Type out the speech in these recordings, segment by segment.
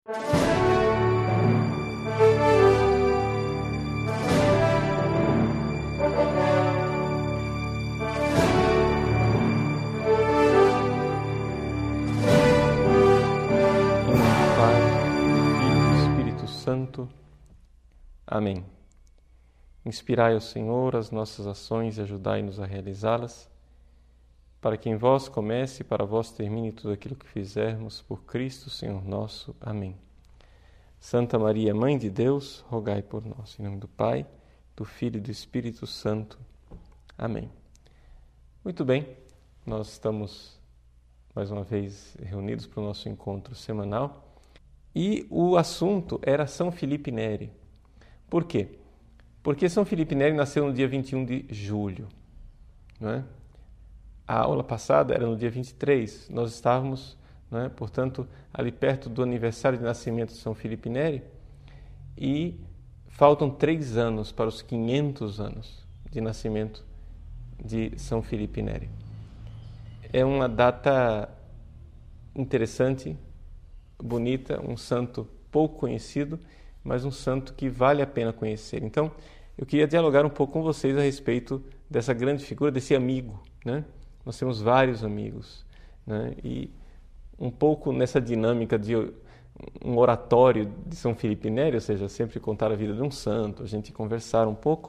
Santo. Amém. Inspirai, ó Senhor, as nossas ações e ajudai-nos a realizá-las, para que em vós comece e para vós termine tudo aquilo que fizermos, por Cristo, Senhor nosso. Amém. Santa Maria, Mãe de Deus, rogai por nós. Em nome do Pai, do Filho e do Espírito Santo. Amém. Muito bem, nós estamos mais uma vez reunidos para o nosso encontro semanal. E o assunto era São Filipe Neri. Por quê? Porque São Filipe Neri nasceu no dia 21 de julho. Não é? A aula passada era no dia 23. Nós estávamos, não é, portanto, ali perto do aniversário de nascimento de São Filipe Neri. E faltam 3 anos para os 500 anos de nascimento de São Filipe Neri. É uma data interessante, bonita, um santo pouco conhecido, mas um santo que vale a pena conhecer. Então, eu queria dialogar um pouco com vocês a respeito dessa grande figura, desse amigo, né? Nós temos vários amigos, né? E um pouco nessa dinâmica de um oratório de São Filipe Neri, ou seja, sempre contar a vida de um santo, a gente conversar um pouco,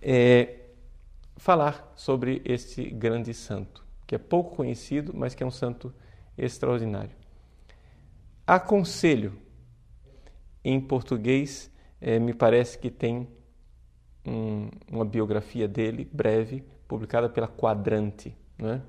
falar sobre este grande santo, que é pouco conhecido, mas que é um santo extraordinário. Aconselho, em português, me parece que tem uma biografia dele, breve, publicada pela Quadrante. Né?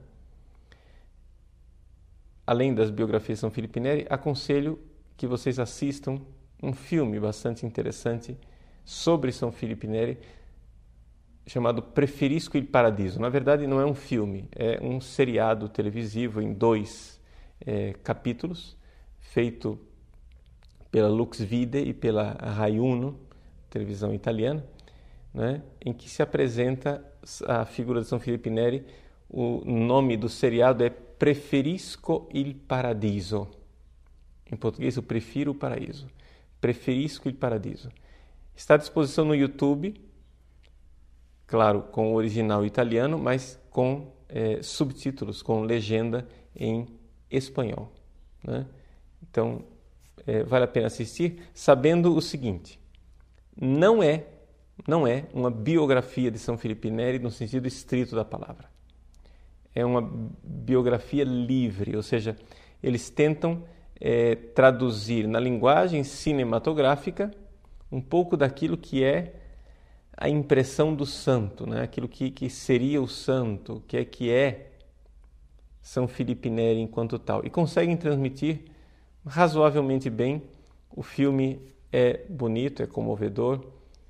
Além das biografias de São Filipe Neri, aconselho que vocês assistam um filme bastante interessante sobre São Filipe Neri, chamado Preferisco il Paradiso. Na verdade, não é um filme, é um seriado televisivo em 2 capítulos, feito pela Lux Vide e pela Rai Uno, televisão italiana, né, em que se apresenta a figura de São Filipe Neri. O nome do seriado é Preferisco il Paradiso. Em português, eu prefiro o paraíso. Preferisco il Paradiso. Está à disposição no YouTube, claro, com o original italiano, mas com subtítulos, com legenda em espanhol, né? Então, vale a pena assistir, sabendo o seguinte: não é uma biografia de São Filipe Neri no sentido estrito da palavra. É uma biografia livre, ou seja, eles tentam traduzir na linguagem cinematográfica um pouco daquilo que é a impressão do santo, né? Aquilo que seria o santo, que é São Filipe Neri enquanto tal. E conseguem transmitir razoavelmente bem. O filme é bonito, é comovedor,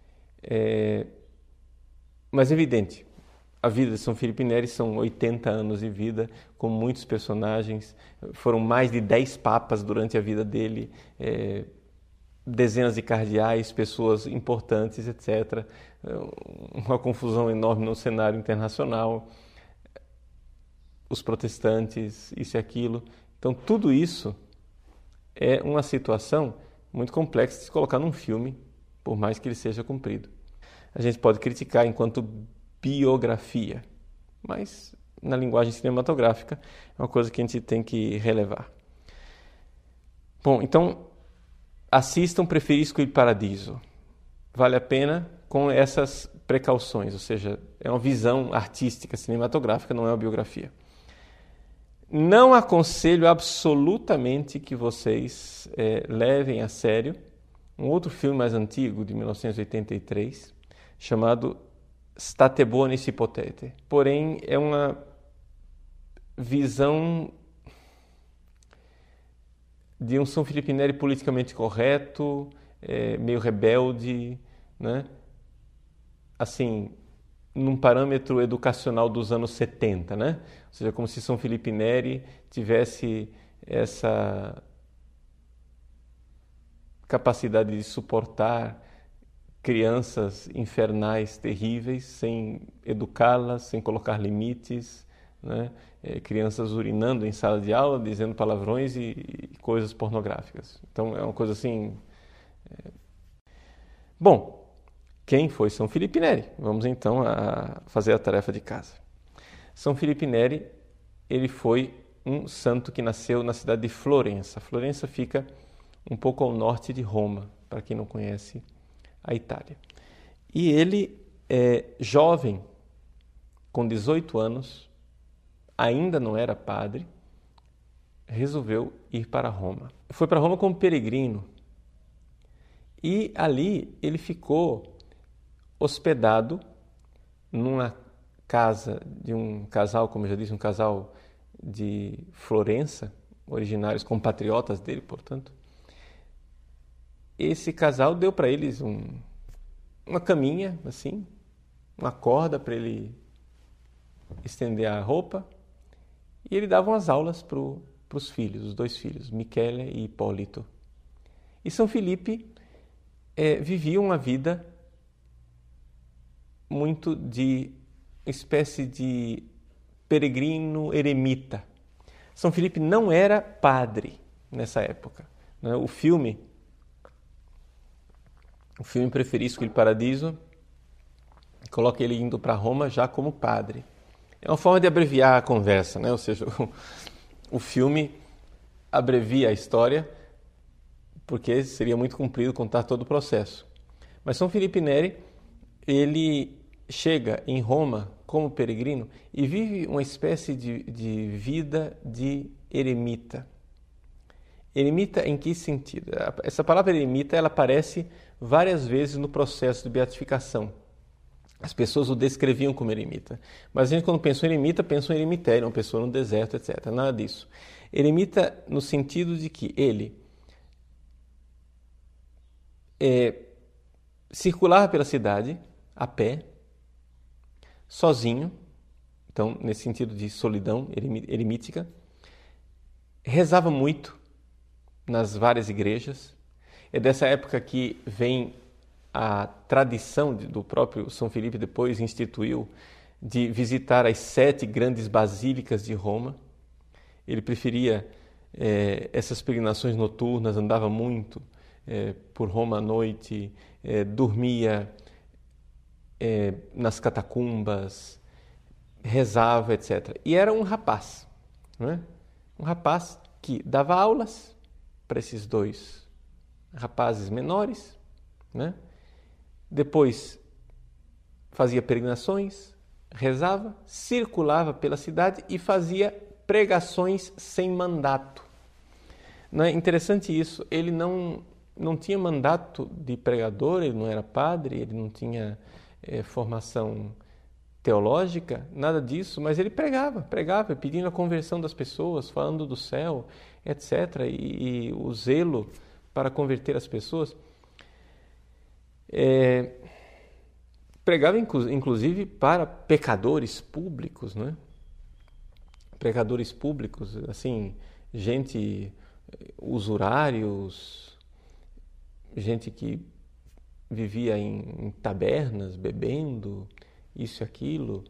mas é evidente, a vida de São Filipe Neri são 80 anos de vida, com muitos personagens, foram mais de 10 papas durante a vida dele, dezenas de cardeais, pessoas importantes, etc. Uma confusão enorme no cenário internacional, os protestantes, isso e aquilo. Então, tudo isso é uma situação muito complexa de se colocar num filme, por mais que ele seja comprido. A gente pode criticar enquanto biografia, mas na linguagem cinematográfica é uma coisa que a gente tem que relevar. Bom, então assistam Preferisco il Paradiso. Vale a pena com essas precauções, ou seja, é uma visão artística, cinematográfica, não é uma biografia. Não aconselho absolutamente que vocês levem a sério um outro filme mais antigo, de 1983, chamado State buoni si potete. Porém, é uma visão de um São Filipe Neri politicamente correto, meio rebelde, né? Assim, num parâmetro educacional dos anos 70, né? Ou seja, como se São Filipe Neri tivesse essa capacidade de suportar crianças infernais terríveis, sem educá-las, sem colocar limites, né? Crianças urinando em sala de aula, dizendo palavrões e coisas pornográficas. Então é uma coisa assim. Bom, quem foi São Filipe Neri? Vamos então a fazer a tarefa de casa. São Filipe Neri, ele foi um santo que nasceu na cidade de Florença. Florença fica um pouco ao norte de Roma, para quem não conhece a Itália. E ele, jovem, com 18 anos, ainda não era padre, resolveu ir para Roma. Foi para Roma como peregrino. E ali ele ficou hospedado numa casa de um casal, como eu já disse, um casal de Florença, originários compatriotas dele, portanto. Esse casal deu para eles uma caminha, assim, uma corda para ele estender a roupa, e ele dava umas aulas para os filhos, os dois filhos, Michele e Hipólito. E São Filipe vivia uma vida muito de espécie de peregrino eremita. São Filipe não era padre nessa época, né? O filme Preferisco il Paradiso coloca ele indo para Roma já como padre. É uma forma de abreviar a conversa, né? Ou seja, o filme abrevia a história porque seria muito comprido contar todo o processo. Mas São Filipe Neri, ele chega em Roma como peregrino e vive uma espécie de vida de eremita. Eremita em que sentido? Essa palavra eremita, ela aparece várias vezes no processo de beatificação. As pessoas o descreviam como eremita. Mas a gente, quando pensou em eremita, pensou em eremitério, uma pessoa no deserto, etc. Nada disso. Eremita no sentido de que ele circulava pela cidade a pé, sozinho, então nesse sentido de solidão eremítica, rezava muito nas várias igrejas. É dessa época que vem a tradição do próprio São Filipe, depois instituiu, de visitar as 7 grandes basílicas de Roma. Ele preferia essas peregrinações noturnas, andava muito por Roma à noite, dormia nas catacumbas, rezava, etc. E era um rapaz, não é? Um rapaz que dava aulas para esses 2 rapazes menores, né? Depois fazia peregrinações, rezava, circulava pela cidade e fazia pregações sem mandato. Não é interessante isso? Ele não tinha mandato de pregador, ele não era padre, ele não tinha formação teológica, nada disso, mas ele pregava, pedindo a conversão das pessoas, falando do céu, etc. E o zelo para converter as pessoas. Pregava inclusive para pecadores públicos, né? Pecadores públicos, assim, gente, usurários, gente que vivia em tabernas, bebendo, isso e aquilo.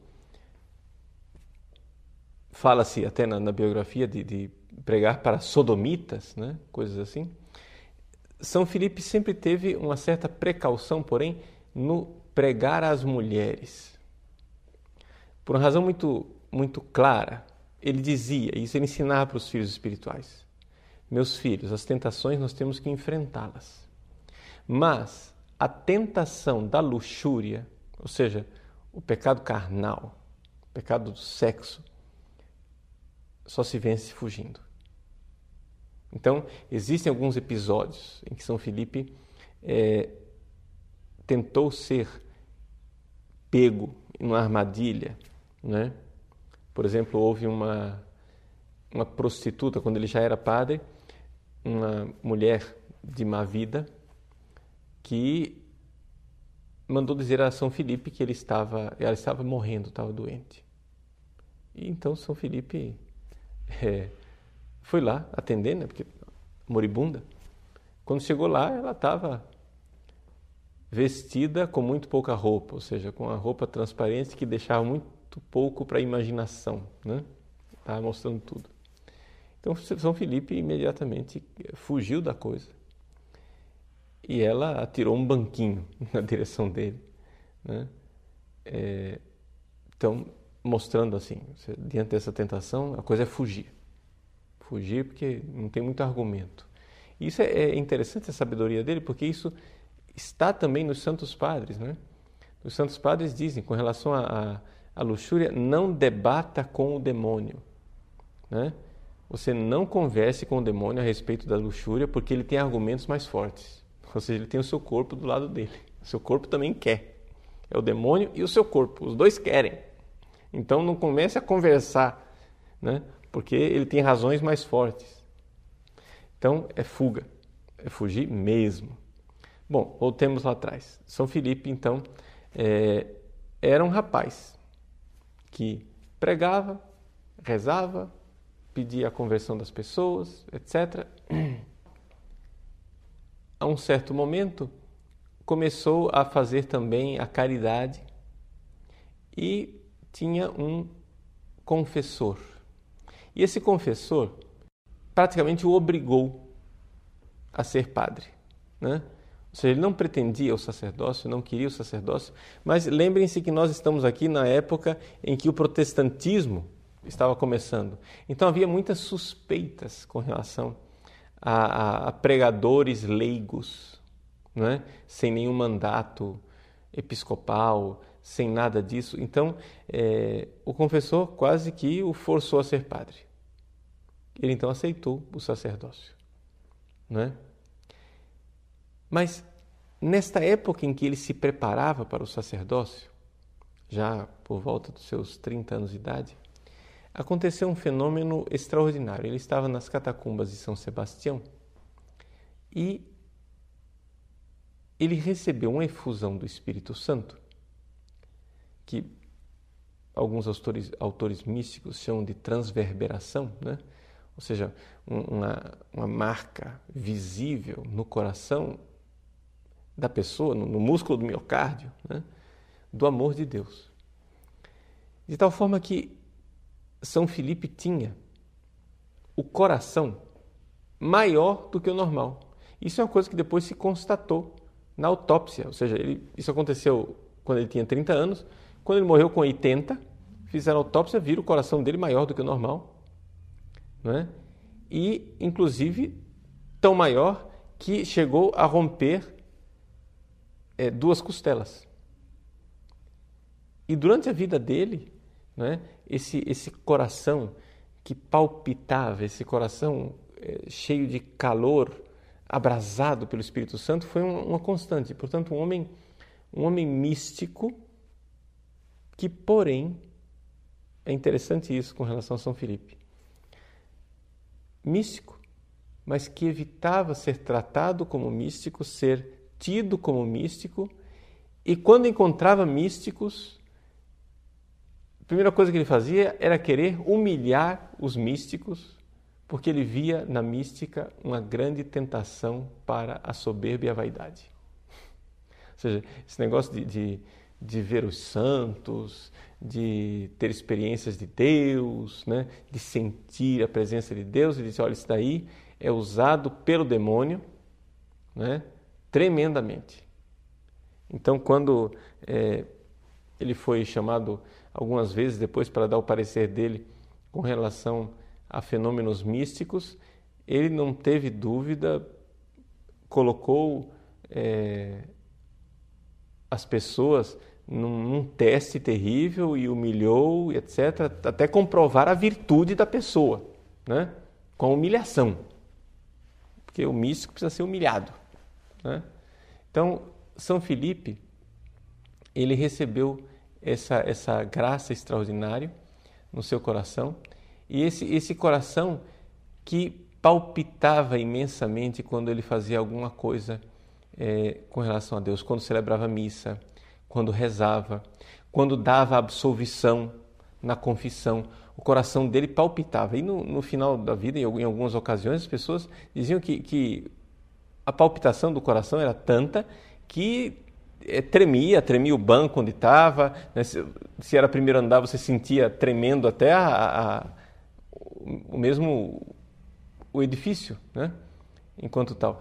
Fala-se até na biografia de pregar para sodomitas, né? Coisas assim. São Filipe sempre teve uma certa precaução, porém, no pregar às mulheres. Por uma razão muito, muito clara, ele dizia, isso ele ensinava para os filhos espirituais: meus filhos, as tentações nós temos que enfrentá-las. Mas a tentação da luxúria, ou seja, o pecado carnal, o pecado do sexo, só se vence fugindo. Então, existem alguns episódios em que São Filipe tentou ser pego em uma armadilha, né? Por exemplo, houve uma prostituta, quando ele já era padre, uma mulher de má vida, que mandou dizer a São Filipe que ela estava morrendo, estava doente. E então São Filipe foi lá atender, né? Porque moribunda. Quando chegou lá, ela estava vestida com muito pouca roupa, ou seja, com a roupa transparente que deixava muito pouco para a imaginação, né? Estava mostrando tudo. Então São Filipe imediatamente fugiu da coisa e ela atirou um banquinho na direção dele, né? Então, mostrando assim, diante dessa tentação, a coisa é fugir. Fugir porque não tem muito argumento. Isso é interessante, a sabedoria dele, porque isso está também nos Santos Padres, né? Os Santos Padres dizem, com relação à luxúria, não debata com o demônio, né? Você não converse com o demônio a respeito da luxúria, porque ele tem argumentos mais fortes. Ou seja, ele tem o seu corpo do lado dele. O seu corpo também quer. É o demônio e o seu corpo. Os dois querem. Então não comece a conversar, né? Porque ele tem razões mais fortes. Então é fuga. É fugir mesmo. Bom, voltemos lá atrás. São Filipe, então, era um rapaz que pregava, rezava, pedia a conversão das pessoas, etc. A um certo momento, começou a fazer também a caridade e tinha um confessor. E esse confessor praticamente o obrigou a ser padre, né? Ou seja, ele não pretendia o sacerdócio, não queria o sacerdócio, mas lembrem-se que nós estamos aqui na época em que o protestantismo estava começando. Então havia muitas suspeitas com relação a pregadores leigos, né? Sem nenhum mandato episcopal, sem nada disso. Então, o confessor quase que o forçou a ser padre. Ele então aceitou o sacerdócio, né? Mas, nesta época em que ele se preparava para o sacerdócio, já por volta dos seus 30 anos de idade, aconteceu um fenômeno extraordinário. Ele estava nas catacumbas de São Sebastião e ele recebeu uma efusão do Espírito Santo, que alguns autores místicos chamam de transverberação, né? Ou seja, uma marca visível no coração da pessoa, no músculo do miocárdio, né? Do amor de Deus. De tal forma que São Filipe tinha o coração maior do que o normal. Isso é uma coisa que depois se constatou na autópsia, ou seja, isso aconteceu quando ele tinha 30 anos, quando ele morreu com 80, fizeram a autópsia, viram o coração dele maior do que o normal, né? E, inclusive, tão maior que chegou a romper 2 costelas. E durante a vida dele, né, esse coração que palpitava, esse coração cheio de calor, abrasado pelo Espírito Santo, foi uma constante. Portanto, um homem místico que, porém, é interessante isso com relação a São Filipe. Místico, mas que evitava ser tratado como místico, ser tido como místico, e quando encontrava místicos, a primeira coisa que ele fazia era querer humilhar os místicos, porque ele via na mística uma grande tentação para a soberba e a vaidade. Ou seja, esse negócio de ver os santos, de ter experiências de Deus, né? De sentir a presença de Deus, ele disse, olha, isso daí é usado pelo demônio, né? Tremendamente. Então, quando ele foi chamado algumas vezes depois para dar o parecer dele com relação a fenômenos místicos, ele não teve dúvida, colocou as pessoas num teste terrível e humilhou, etc., até comprovar a virtude da pessoa, né? Com humilhação. Porque o místico precisa ser humilhado, né? Então, São Filipe, ele recebeu essa graça extraordinária no seu coração, e esse coração que palpitava imensamente quando ele fazia alguma coisa com relação a Deus, quando celebrava a missa, quando rezava, quando dava absolvição na confissão, o coração dele palpitava. E no final da vida, em algumas ocasiões, as pessoas diziam que a palpitação do coração era tanta que tremia o banco onde estava, né? Se era primeiro andar, você sentia tremendo até o edifício, né? Enquanto tal.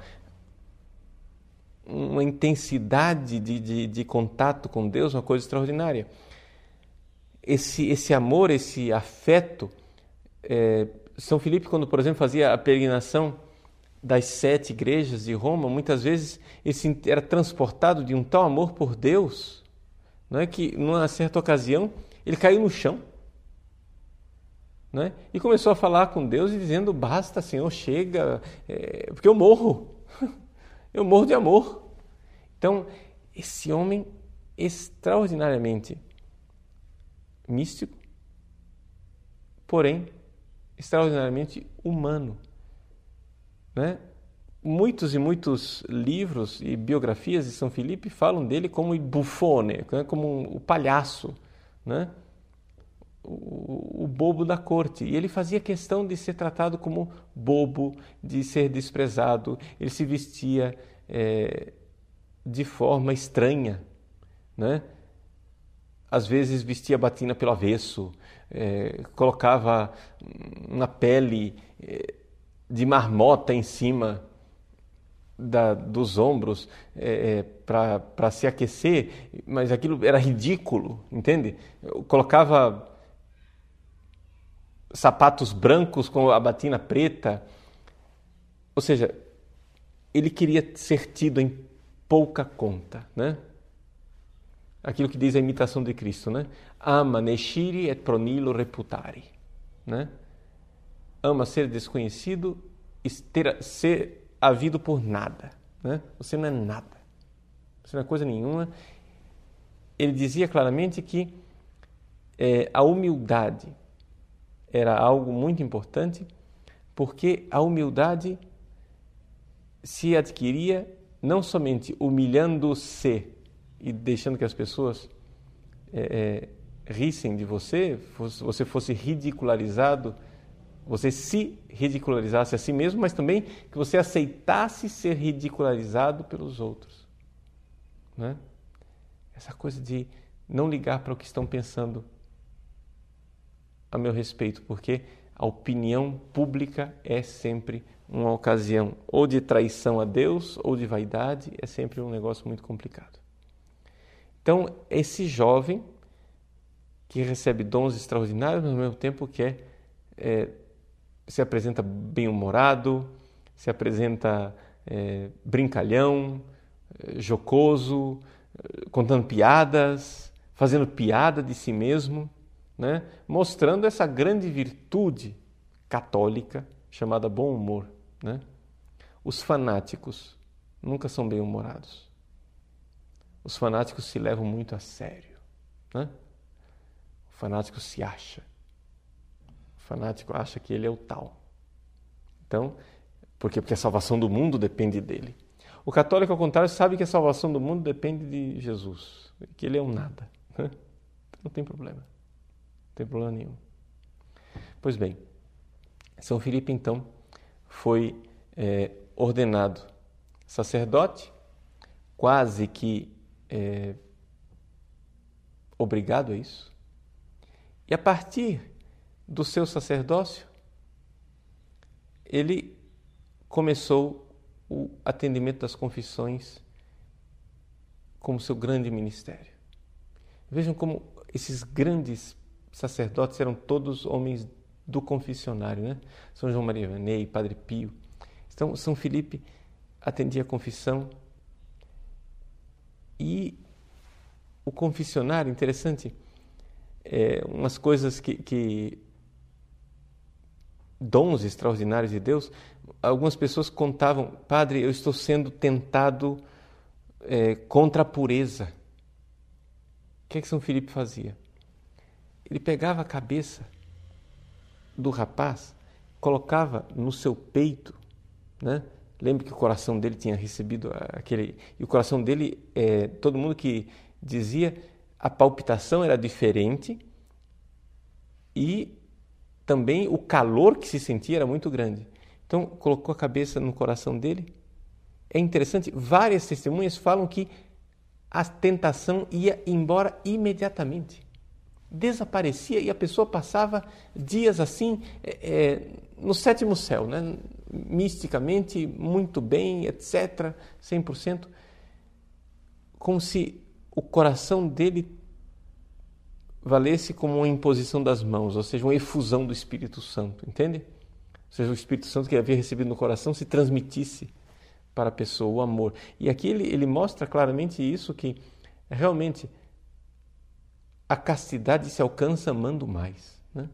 Uma intensidade de contato com Deus, uma coisa extraordinária. Esse amor, esse afeto, São Filipe, quando, por exemplo, fazia a peregrinação das 7 igrejas de Roma, muitas vezes ele era transportado de um tal amor por Deus, não é, que numa certa ocasião ele caiu no chão, não é, e começou a falar com Deus e dizendo: basta, Senhor, chega, porque eu morro de amor. Então, esse homem extraordinariamente místico, porém extraordinariamente humano, né? Muitos e muitos livros e biografias de São Filipe falam dele como o buffone, né? Como o palhaço, né? O bobo da corte. E ele fazia questão de ser tratado como bobo, de ser desprezado. Ele se vestia de forma estranha, né? Às vezes vestia a batina pelo avesso, colocava uma pele de marmota em cima dos ombros para se aquecer, mas aquilo era ridículo, entende? Colocava sapatos brancos com a batina preta, ou seja, ele queria ser tido em pouca conta, né? Aquilo que diz a imitação de Cristo, né? Ama nescire et pro nihilo reputare, né? Ama ser desconhecido e ser havido por nada, né? Você não é nada, você não é coisa nenhuma. Ele dizia claramente que a humildade era algo muito importante, porque a humildade se adquiria não somente humilhando-se e deixando que as pessoas rissem de você, você fosse ridicularizado, você se ridicularizasse a si mesmo, mas também que você aceitasse ser ridicularizado pelos outros, né? Essa coisa de não ligar para o que estão pensando a meu respeito, porque a opinião pública é sempre uma ocasião ou de traição a Deus ou de vaidade, é sempre um negócio muito complicado. Então, esse jovem que recebe dons extraordinários, mas ao mesmo tempo que se apresenta bem-humorado, se apresenta brincalhão, jocoso, contando piadas, fazendo piada de si mesmo, né? Mostrando essa grande virtude católica chamada bom humor, né? Os fanáticos nunca são bem-humorados. Os fanáticos se levam muito a sério, né? O fanático se acha. O fanático acha que ele é o tal. Então, por quê? Porque a salvação do mundo depende dele. O católico, ao contrário, sabe que a salvação do mundo depende de Jesus, que ele é um nada, né? Não tem problema. Não tem problema nenhum. Pois bem, São Filipe, então, foi ordenado sacerdote, quase que obrigado a isso. E a partir do seu sacerdócio, ele começou o atendimento das confissões como seu grande ministério. Vejam como esses grandes sacerdotes eram todos homens do confessionário, né? São João Maria Vianney, Padre Pio. Então, São Filipe atendia a confissão. E o confessionário, interessante, umas coisas que dons extraordinários de Deus. Algumas pessoas contavam: padre, eu estou sendo tentado contra a pureza. O que São Filipe fazia? Ele pegava a cabeça do rapaz, colocava no seu peito, né? Lembre que o coração dele tinha recebido aquele... E o coração dele, todo mundo que dizia, a palpitação era diferente e também o calor que se sentia era muito grande. Então, colocou a cabeça no coração dele. É interessante, várias testemunhas falam que a tentação ia embora imediatamente. Desaparecia e a pessoa passava dias assim, no sétimo céu, né? Misticamente, muito bem, etc., 100%, como se o coração dele valesse como uma imposição das mãos, ou seja, uma efusão do Espírito Santo, entende? Ou seja, o Espírito Santo que ele havia recebido no coração se transmitisse para a pessoa, o amor. E aqui ele mostra claramente isso, que realmente a castidade se alcança amando mais, né?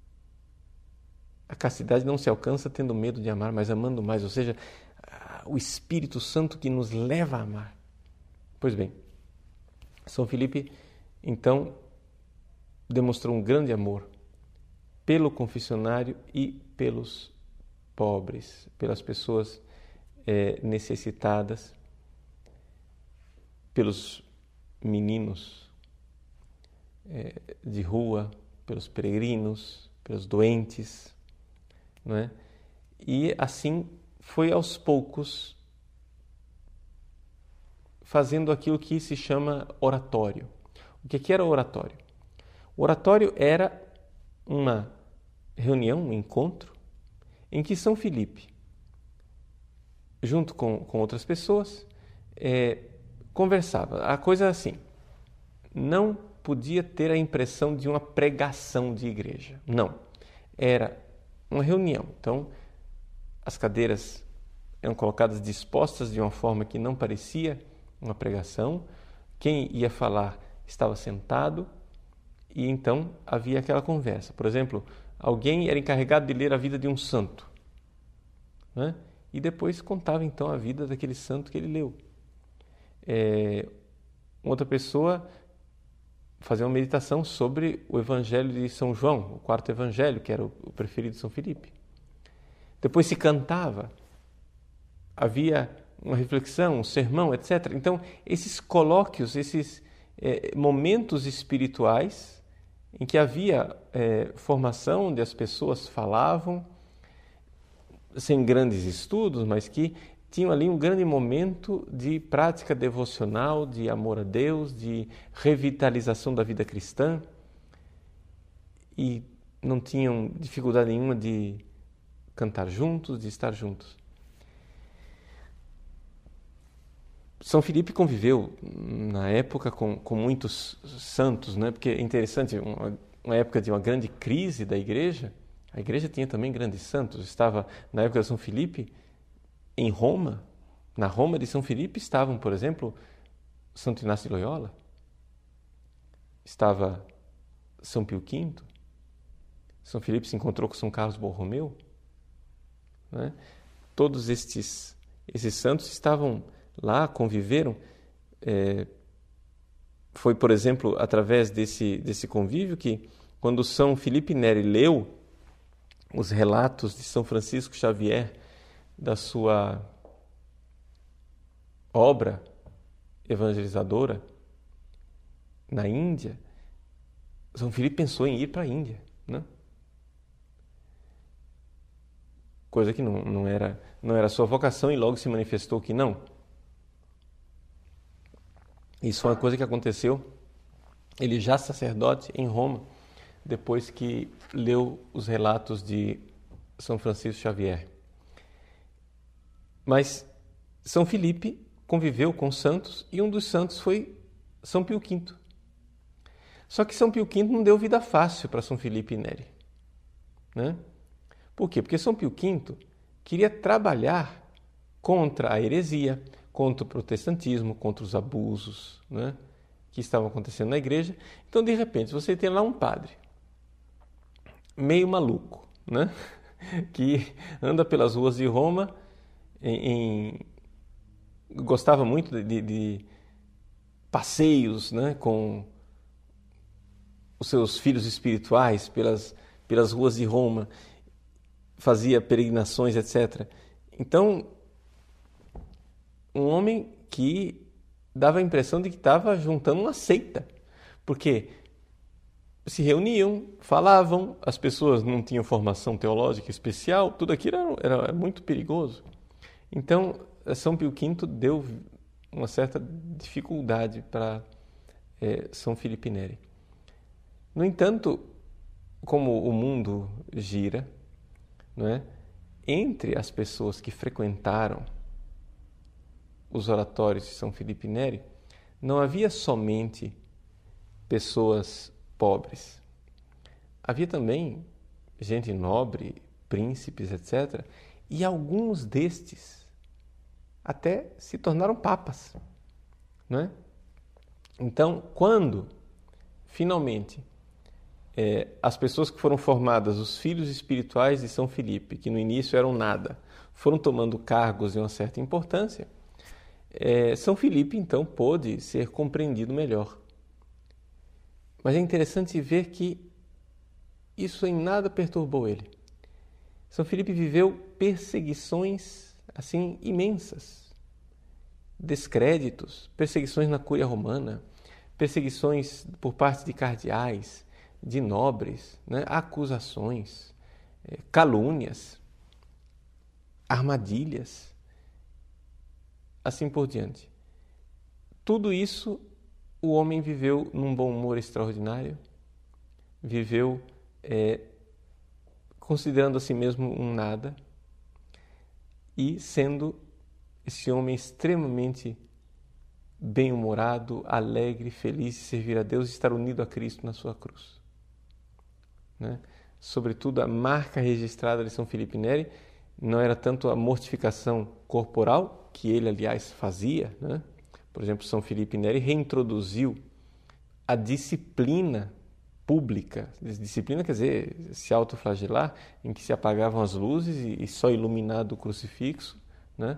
A castidade não se alcança tendo medo de amar, mas amando mais, ou seja, o Espírito Santo que nos leva a amar. Pois bem, São Filipe, então, demonstrou um grande amor pelo confessionário e pelos pobres, pelas pessoas necessitadas, pelos meninos de rua, pelos peregrinos, pelos doentes, não é? E assim foi aos poucos fazendo aquilo que se chama oratório. O que era o oratório? O oratório era uma reunião, um encontro, em que São Filipe, junto com outras pessoas, conversava. A coisa é assim, não podia ter a impressão de uma pregação de igreja. Não. Era uma reunião. Então, as cadeiras eram colocadas dispostas de uma forma que não parecia uma pregação. Quem ia falar estava sentado e então havia aquela conversa. Por exemplo, alguém era encarregado de ler a vida de um santo, né? E depois contava então a vida daquele santo que ele leu. Outra pessoa fazia uma meditação sobre o Evangelho de São João, o quarto Evangelho, que era o preferido de São Filipe. Depois se cantava, havia uma reflexão, um sermão, etc. Então, esses colóquios, esses momentos espirituais em que havia formação, onde as pessoas falavam, sem grandes estudos, mas que tinham ali um grande momento de prática devocional, de amor a Deus, de revitalização da vida cristã, e não tinham dificuldade nenhuma de cantar juntos, de estar juntos. São Filipe conviveu na época com muitos santos, né? Porque é interessante, uma época de uma grande crise da igreja, a igreja tinha também grandes santos. Estava, na época de São Filipe, em Roma, na Roma de São Filipe, estavam, por exemplo, Santo Inácio de Loyola, estava São Pio V, São Filipe se encontrou com São Carlos Borromeu, né? Todos esses santos estavam lá, conviveram. Foi, por exemplo, através desse convívio que, quando São Filipe Neri leu os relatos de São Francisco Xavier, da sua obra evangelizadora na Índia, São Filipe pensou em ir para a Índia, né? Coisa que não era sua vocação, e logo se manifestou que não. Isso é uma coisa que aconteceu, ele já sacerdote em Roma, depois que leu os relatos de São Francisco Xavier. Mas São Filipe conviveu com santos, e um dos santos foi São Pio V. Só que São Pio V não deu vida fácil para São Filipe Neri, né? Por quê? Porque São Pio V queria trabalhar contra a heresia, contra o protestantismo, contra os abusos, né, que estavam acontecendo na igreja. Então, de repente, você tem lá um padre meio maluco, né, que anda pelas ruas de Roma, gostava muito de passeios, né, com os seus filhos espirituais pelas ruas de Roma, fazia peregrinações, etc. Então, um homem que dava a impressão de que estava juntando uma seita, porque se reuniam, falavam, as pessoas não tinham formação teológica especial, tudo aquilo era muito perigoso. Então, São Pio V deu uma certa dificuldade para São Filipe Neri. No entanto, como o mundo gira, não é? Entre as pessoas que frequentaram os oratórios de São Filipe Neri, não havia somente pessoas pobres. Havia também gente nobre, príncipes, etc. E alguns destes até se tornaram papas, não é? Então, quando finalmente as pessoas que foram formadas, os filhos espirituais de São Filipe, que no início eram nada, foram tomando cargos de uma certa importância, São Filipe então pôde ser compreendido melhor. Mas é interessante ver que isso em nada perturbou ele. São Filipe viveu perseguições assim imensas, descréditos, perseguições na Cúria Romana, perseguições por parte de cardeais, de nobres, né? Acusações, calúnias, armadilhas, assim por diante. Tudo isso o homem viveu num bom humor extraordinário, viveu considerando a si mesmo um nada e sendo esse homem extremamente bem-humorado, alegre, feliz de servir a Deus e estar unido a Cristo na sua cruz. Né? Sobretudo, a marca registrada de São Filipe Neri não era tanto a mortificação corporal, que ele, aliás, fazia. Né? Por exemplo, São Filipe Neri reintroduziu a disciplina pública. Disciplina quer dizer se autoflagelar, em que se apagavam as luzes e só iluminado o crucifixo, né?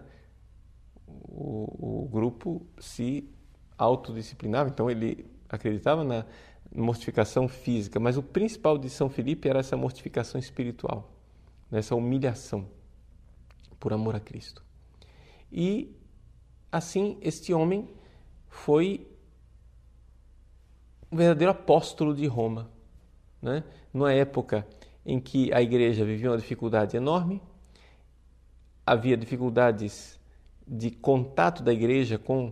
O grupo se autodisciplinava. Então ele acreditava na mortificação física, mas o principal de São Filipe era essa mortificação espiritual, essa humilhação por amor a Cristo. E assim este homem foi um verdadeiro apóstolo de Roma, né? Numa época em que a igreja vivia uma dificuldade enorme, havia dificuldades de contato da igreja com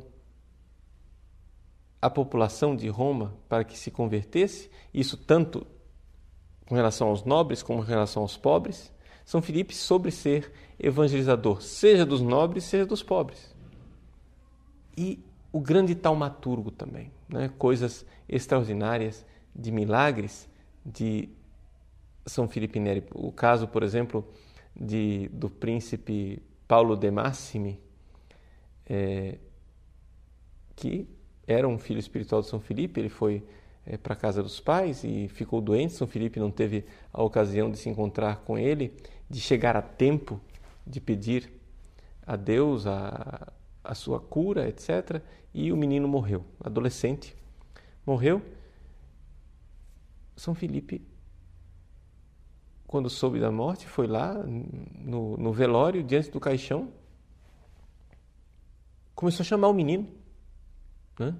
a população de Roma para que se convertesse, isso tanto com relação aos nobres como com relação aos pobres. São Filipe soube ser evangelizador, seja dos nobres, seja dos pobres. E o grande taumaturgo também, né? Coisas extraordinárias de milagres de São Filipe Neri. O caso, por exemplo, do príncipe Paulo de Massimi, que era um filho espiritual de São Filipe. Ele foi para a casa dos pais e ficou doente. São Filipe não teve a ocasião de se encontrar com ele, de chegar a tempo de pedir a Deus a sua cura, etc. E o menino morreu, adolescente, morreu. São Filipe, quando soube da morte, foi lá no velório, diante do caixão, começou a chamar o menino, né?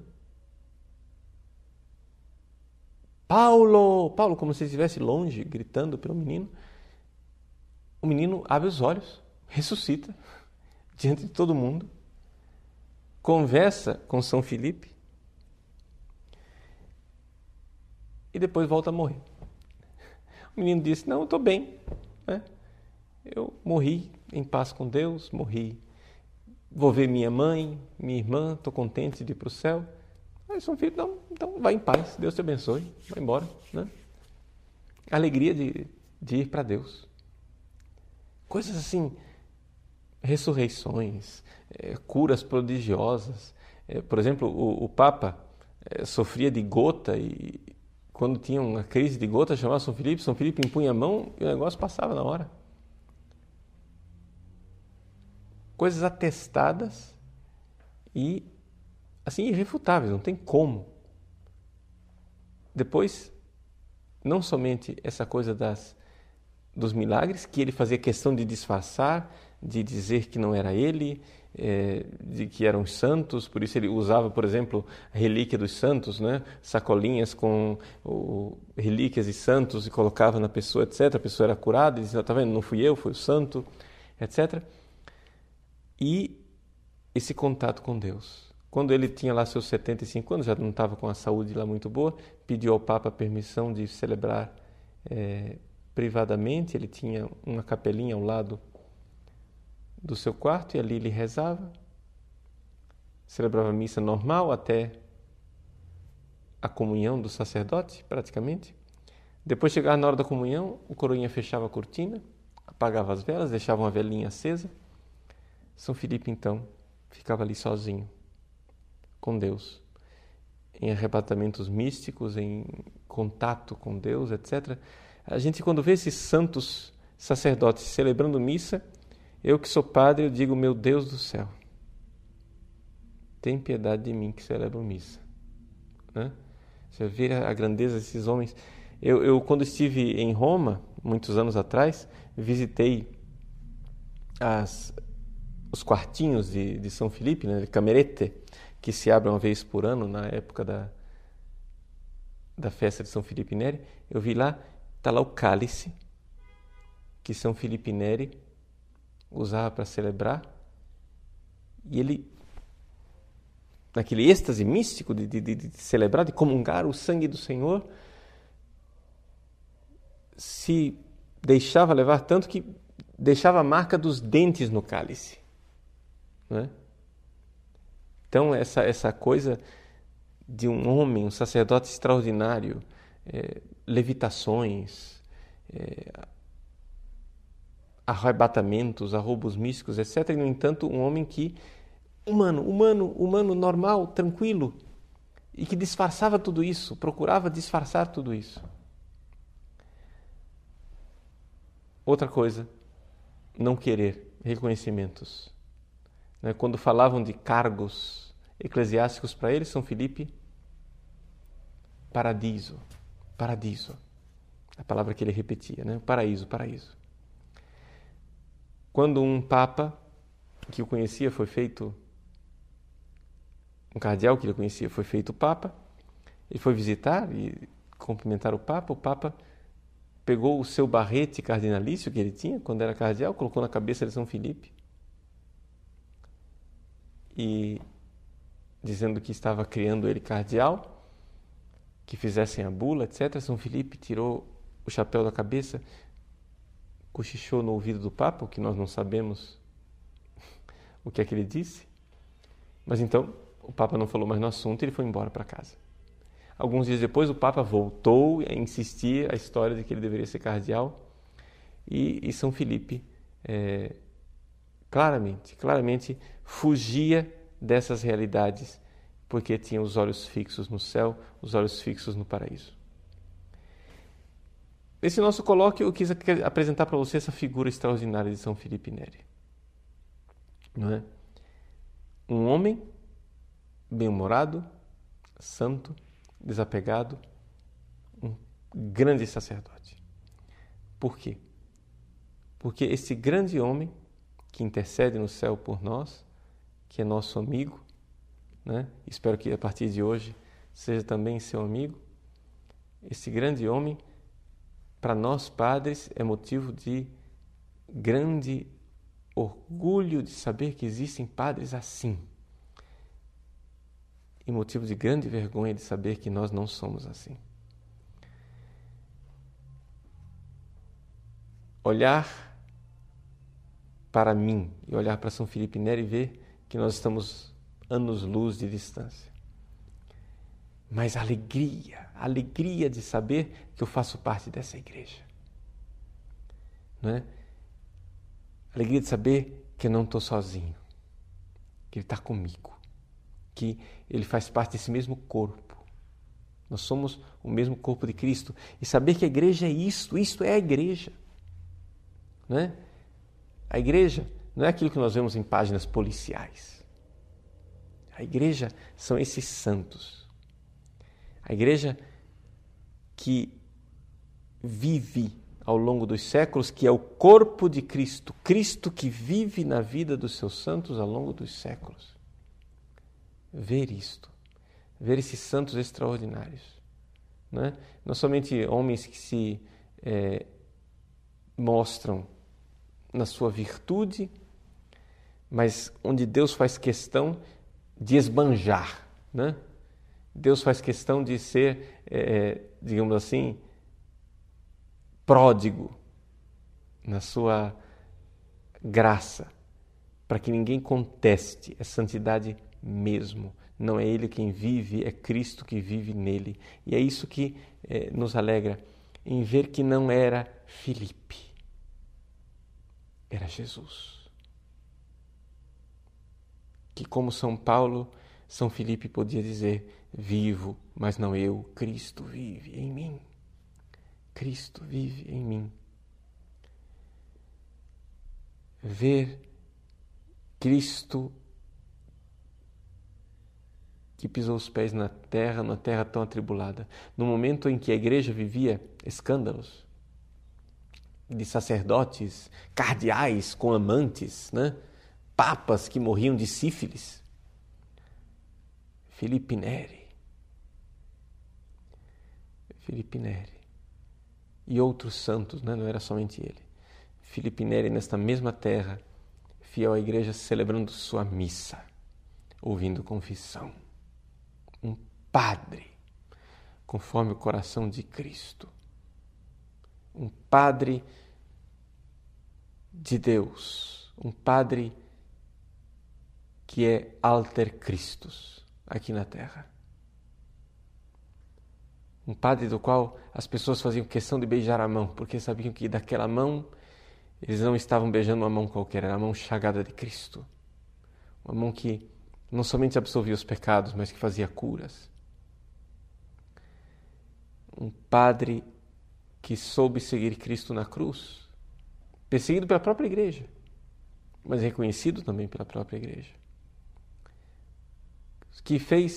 Paulo, Paulo, como se estivesse longe, gritando pelo menino. O menino abre os olhos, ressuscita, diante de todo mundo, conversa com São Filipe e depois volta a morrer. O menino disse, não, eu estou bem, né? Eu morri em paz com Deus, morri, vou ver minha mãe, minha irmã, estou contente de ir para o céu. Aí São Filipe, não, então vai em paz, Deus te abençoe, vai embora, né? Alegria de ir para Deus. Coisas assim, ressurreições, curas prodigiosas. Por exemplo, o Papa sofria de gota e quando tinha uma crise de gota chamava São Filipe impunha a mão e o negócio passava na hora. Coisas atestadas e assim irrefutáveis, não tem como. Depois, não somente essa coisa dos milagres, que ele fazia questão de disfarçar, de dizer que não era ele, de que eram os santos, por isso ele usava, por exemplo, a relíquia dos santos, né? Sacolinhas com relíquias de santos e colocava na pessoa, etc. A pessoa era curada e dizia, tá vendo, não fui eu, foi o santo, etc. E esse contato com Deus, Quando ele tinha lá seus 75 anos, já não estava com a saúde lá muito boa, pediu ao Papa a permissão de celebrar privadamente. Ele tinha uma capelinha ao lado do seu quarto e ali ele rezava, celebrava a missa normal até a comunhão do sacerdote, praticamente. Depois chegava na hora da comunhão, o coroinha fechava a cortina, apagava as velas, deixava uma velinha acesa. São Filipe, então, ficava ali sozinho, com Deus, em arrebatamentos místicos, em contato com Deus, etc. A gente, quando vê esses santos sacerdotes celebrando missa, eu que sou padre, eu digo, meu Deus do céu, tem piedade de mim que celebro missa. Né? Você vê a grandeza desses homens. Eu, quando estive em Roma, muitos anos atrás, visitei os quartinhos de São Filipe, né, de Camerette, que se abrem uma vez por ano, na época da festa de São Filipe Neri. Eu vi lá, está lá o cálice, que São Filipe Neri usava para celebrar, e ele, naquele êxtase místico de celebrar, de comungar o sangue do Senhor, se deixava levar tanto que deixava a marca dos dentes no cálice. Não é? Então, essa coisa de um homem, um sacerdote extraordinário, levitações, arrebatamentos, arroubos místicos, etc. E, no entanto, um homem que, humano, normal, tranquilo, e que disfarçava tudo isso, procurava disfarçar tudo isso. Outra coisa, não querer reconhecimentos. Quando falavam de cargos eclesiásticos para ele, São Filipe, paradiso, a palavra que ele repetia, né? Paraíso. Quando um papa que o conhecia foi feito, um cardeal que ele conhecia foi feito papa, ele foi visitar e cumprimentar o papa pegou o seu barrete cardinalício que ele tinha quando era cardeal, colocou na cabeça de São Filipe e, dizendo que estava criando ele cardeal, que fizessem a bula, etc., São Filipe tirou o chapéu da cabeça, cochichou no ouvido do Papa, o que nós não sabemos o que é que ele disse, mas então o Papa não falou mais no assunto e ele foi embora para casa. Alguns dias depois o Papa voltou a insistir a história de que ele deveria ser cardeal e São Filipe claramente fugia dessas realidades porque tinha os olhos fixos no céu, os olhos fixos no paraíso. Nesse nosso colóquio eu quis apresentar para você essa figura extraordinária de São Filipe Neri. Não é? Um homem bem-humorado, santo, desapegado, um grande sacerdote. Por quê? Porque esse grande homem que intercede no céu por nós, que é nosso amigo, né? Espero que a partir de hoje seja também seu amigo, esse grande homem, para nós padres, é motivo de grande orgulho de saber que existem padres assim. E motivo de grande vergonha de saber que nós não somos assim. Olhar para mim e olhar para São Filipe Neri e ver que nós estamos anos-luz de distância. Mas a alegria de saber que eu faço parte dessa igreja. Não é? A alegria de saber que eu não estou sozinho, que Ele está comigo, que Ele faz parte desse mesmo corpo. Nós somos o mesmo corpo de Cristo. E saber que a igreja é isto é a igreja. Não é? A igreja não é aquilo que nós vemos em páginas policiais. A igreja são esses santos. A igreja que vive ao longo dos séculos, que é o corpo de Cristo. Cristo que vive na vida dos seus santos ao longo dos séculos. Ver isto, ver esses santos extraordinários. Não somente homens que se mostram na sua virtude, mas onde Deus faz questão de esbanjar, né? Deus faz questão de ser, digamos assim, pródigo na sua graça, para que ninguém conteste, é santidade mesmo. Não é Ele quem vive, é Cristo que vive nele. E é isso que nos alegra, em ver que não era Filipe, era Jesus. Que como São Paulo, São Filipe podia dizer, vivo, mas não eu, Cristo vive em mim. Cristo vive em mim. Ver Cristo que pisou os pés na terra tão atribulada, no momento em que a igreja vivia escândalos de sacerdotes cardeais com amantes, né? Papas que morriam de sífilis. Filipe Neri e outros santos, né? Não era somente ele. Filipe Neri nesta mesma terra, fiel à igreja, celebrando sua missa, ouvindo confissão. Um padre, conforme o coração de Cristo. Um padre de Deus. Um padre que é alter Christus aqui na terra. Um padre do qual as pessoas faziam questão de beijar a mão, porque sabiam que daquela mão eles não estavam beijando uma mão qualquer, era a mão chagada de Cristo. Uma mão que não somente absolvia os pecados, mas que fazia curas. Um padre que soube seguir Cristo na cruz, perseguido pela própria igreja, mas reconhecido também pela própria igreja. Que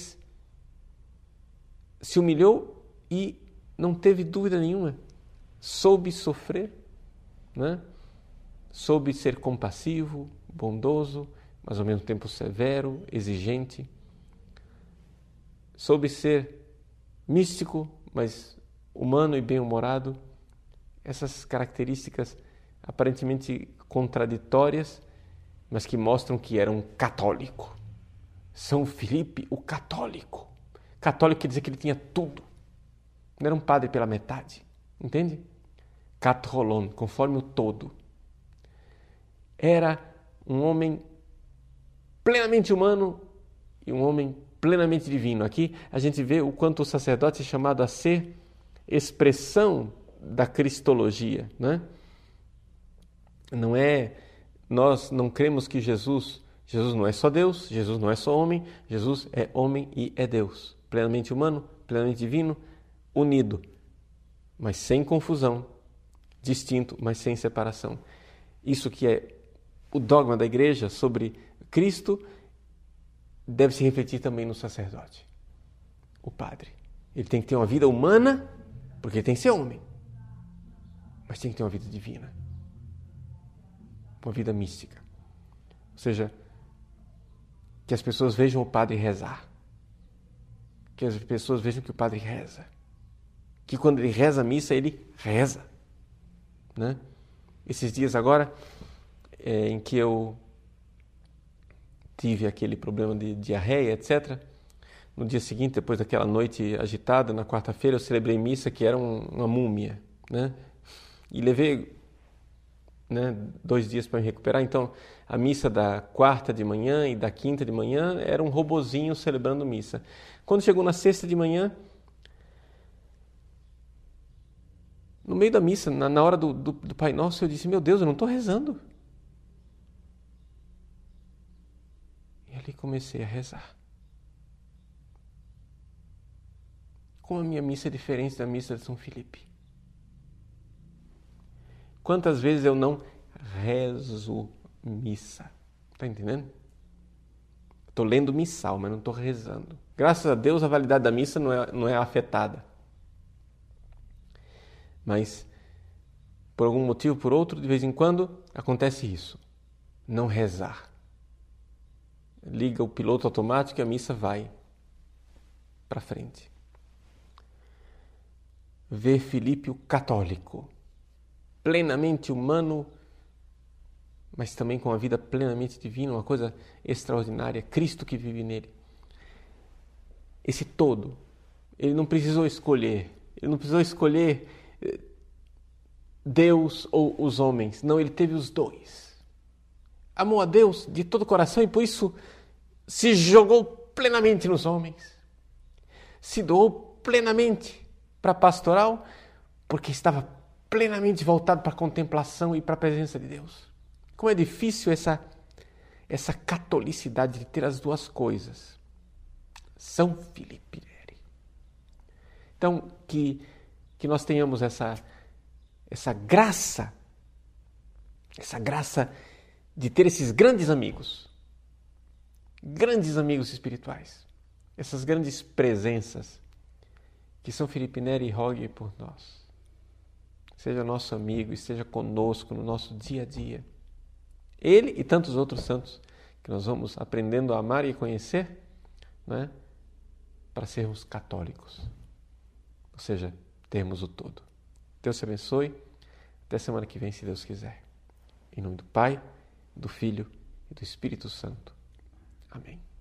se humilhou e não teve dúvida nenhuma, soube sofrer, né? Soube ser compassivo, bondoso, mas ao mesmo tempo severo, exigente. Soube ser místico, mas humano e bem-humorado. Essas características aparentemente contraditórias, mas que mostram que era um católico. São Filipe, o católico. Católico quer dizer que ele tinha tudo. Não era um padre pela metade, entende? Katholon, conforme o todo. Era um homem plenamente humano e um homem plenamente divino. Aqui a gente vê o quanto o sacerdote é chamado a ser expressão da cristologia, né? Nós não cremos que Jesus não é só Deus, Jesus não é só homem, Jesus é homem e é Deus, plenamente humano, plenamente divino, unido, mas sem confusão, distinto, mas sem separação. Isso que é o dogma da igreja sobre Cristo deve se refletir também no sacerdote, o padre. Ele tem que ter uma vida humana, porque ele tem que ser homem, mas tem que ter uma vida divina, uma vida mística. Ou seja, que as pessoas vejam o padre rezar, que as pessoas vejam que o padre reza, que quando ele reza a missa, ele reza, né? Esses dias agora, em que eu tive aquele problema de diarreia, etc., no dia seguinte, depois daquela noite agitada, na quarta-feira, eu celebrei missa, que era uma múmia, né? E levei, né, 2 dias para me recuperar. Então, a missa da quarta de manhã e da quinta de manhã era um robozinho celebrando missa. Quando chegou na sexta de manhã, no meio da missa, na hora do Pai Nosso, eu disse, meu Deus, eu não estou rezando. E ali comecei a rezar. Como a minha missa é diferente da missa de São Filipe. Quantas vezes eu não rezo missa? Está entendendo? Estou lendo missal, mas não estou rezando. Graças a Deus a validade da missa não é afetada. Mas, por algum motivo, por outro, de vez em quando, acontece isso. Não rezar. Liga o piloto automático e a missa vai para frente. Ver Filipe o católico, plenamente humano, mas também com a vida plenamente divina, uma coisa extraordinária, Cristo que vive nele. Esse todo, ele não precisou escolher Deus ou os homens, não, ele teve os dois. Amou a Deus de todo o coração e por isso se jogou plenamente nos homens. Se doou plenamente para a pastoral, porque estava plenamente voltado para a contemplação e para a presença de Deus. Como é difícil essa catolicidade de ter as duas coisas. São Filipe Neri. Então, que nós tenhamos essa graça de ter esses grandes amigos espirituais, essas grandes presenças que São Filipe Neri rogue por nós. Seja nosso amigo, esteja conosco no nosso dia a dia. Ele e tantos outros santos que nós vamos aprendendo a amar e conhecer, né, para sermos católicos. Ou seja, termos o todo. Deus te abençoe. Até semana que vem, se Deus quiser. Em nome do Pai, do Filho e do Espírito Santo. Amém.